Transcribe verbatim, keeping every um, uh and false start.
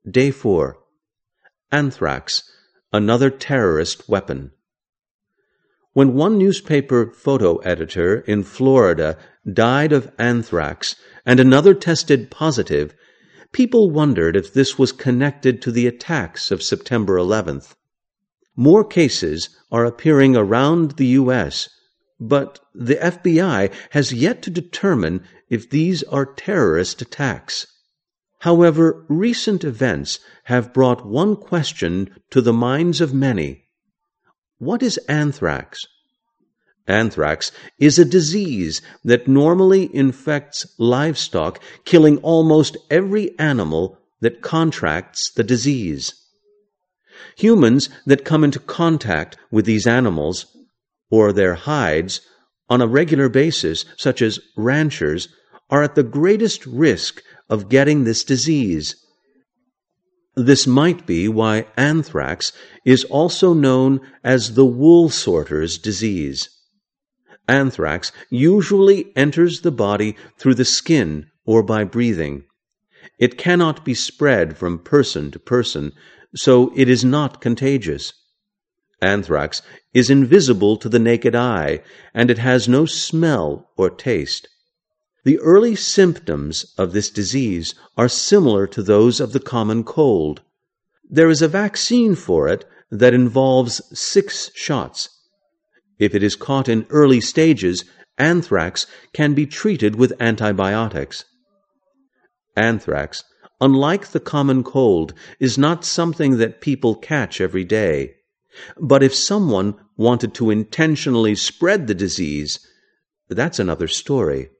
Day four. Anthrax, another terrorist weapon. When one newspaper photo editor in Florida died of anthrax and another tested positive, people wondered if this was connected to the attacks of September eleventh. More cases are appearing around the U S, but the F B I has yet to determine if these are terrorist attacks. However, recent events have brought one question to the minds of many. What is anthrax? Anthrax is a disease that normally infects livestock, killing almost every animal that contracts the disease. Humans that come into contact with these animals, or their hides, on a regular basis, such as ranchers, are at the greatest risk of getting this disease. This might be why anthrax is also known as the wool sorter's disease. Anthrax usually enters the body through the skin or by breathing. It cannot be spread from person to person, so it is not contagious. Anthrax is invisible to the naked eye, and it has no smell or taste. The early symptoms of this disease are similar to those of the common cold. There is a vaccine for it that involves six shots. If it is caught in early stages, anthrax can be treated with antibiotics. Anthrax, unlike the common cold, is not something that people catch every day. But if someone wanted to intentionally spread the disease, that's another story.